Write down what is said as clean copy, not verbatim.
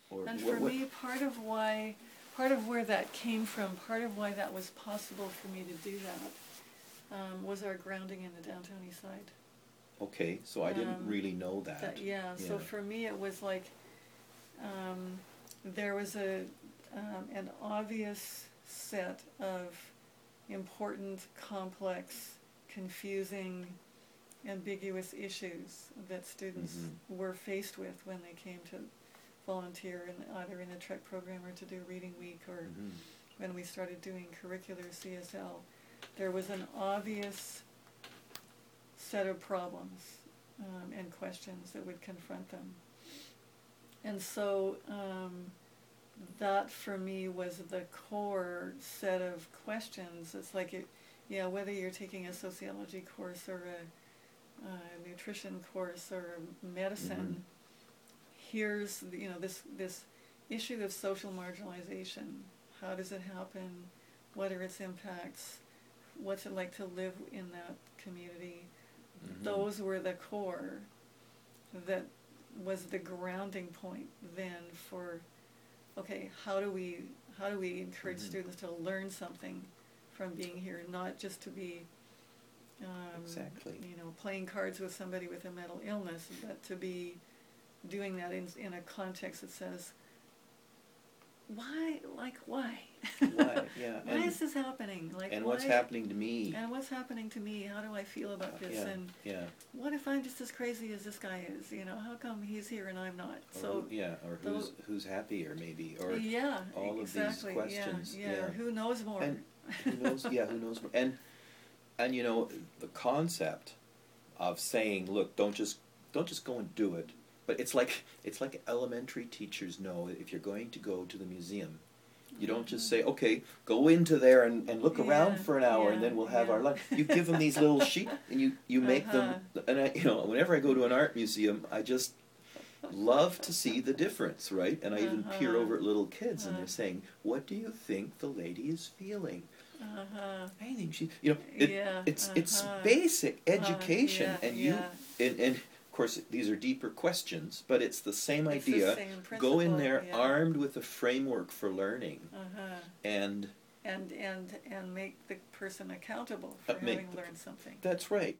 Or And for me, part of where that came from, part of why that was possible for me to do that, was our grounding in the downtown east side. Okay, so I didn't really know that. Yeah, so for me it was like, there was an obvious set of important, complex, confusing, ambiguous issues that students were faced with when they came to volunteer either in the TREC program or to do Reading Week, or when we started doing curricular CSL. There was an obvious set of problems and questions that would confront them. And so that for me was the core set of questions. It's like, whether you're taking a sociology course or a nutrition course or medicine, here's this issue of social marginalization. How does it happen? What are its impacts? What's it like to live in that community? Those were the core. That was the grounding point then for, okay, how do we encourage students to learn something from being here, not just to be playing cards with somebody with a mental illness, but to be doing that in a context that says, why? Why, yeah. Why is this happening? And what's happening to me? And what's happening to me? How do I feel about this? And what if I'm just as crazy as this guy is? How come he's here and I'm not? Or who's happier maybe, or all of these questions. Who knows more? And who knows? Who knows more? And the concept of saying, look, don't just go and do it. But it's like elementary teachers know that if you're going to go to the museum, you don't just say, okay, go into there and look around for an hour and then we'll have our lunch. You give them these little sheets and you make them, and whenever I go to an art museum, I just love to see the difference, right? And I even peer over at little kids and they're saying, what do you think the lady is feeling? I think she, it's basic education, and of course these are deeper questions, but it's the same idea. Go in there armed with a framework for learning, and make the person accountable for having learned something. That's right.